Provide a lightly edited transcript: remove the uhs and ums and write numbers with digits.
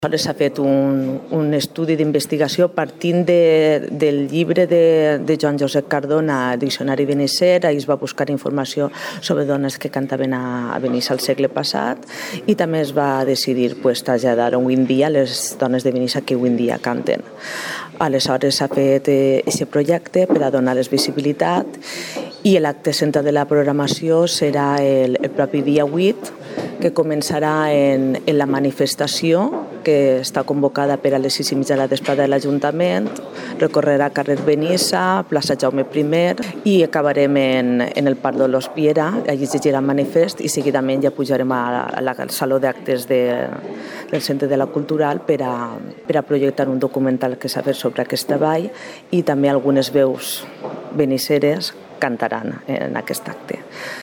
Aleshores s'ha fet un estudi d'investigació partint del llibre de Joan Josep Cardona, Diccionari Benisser. Ahí es va buscar informació sobre dones que cantaven a Benissa al segle passat i també es va decidir traslladar avui en dia les dones de Benissa que avui en dia canten. Aleshores s'ha fet aquest projecte per a donar-les visibilitat i l'acte central de la programació serà el propi dia 8, que començarà en la manifestació que està convocada per a les 6:30 de la vesprada de l'Ajuntament, recorrerà carrer Benissa, plaça Jaume I i acabarem en el Parc de l'Hospiera. Allí es llegirà el manifest i seguidament ja pujarem al Saló d'Actes del Centre de la Cultural per a projectar un documental que s'ha fet sobre aquest treball i també algunes veus benisseres cantaran en aquest acte.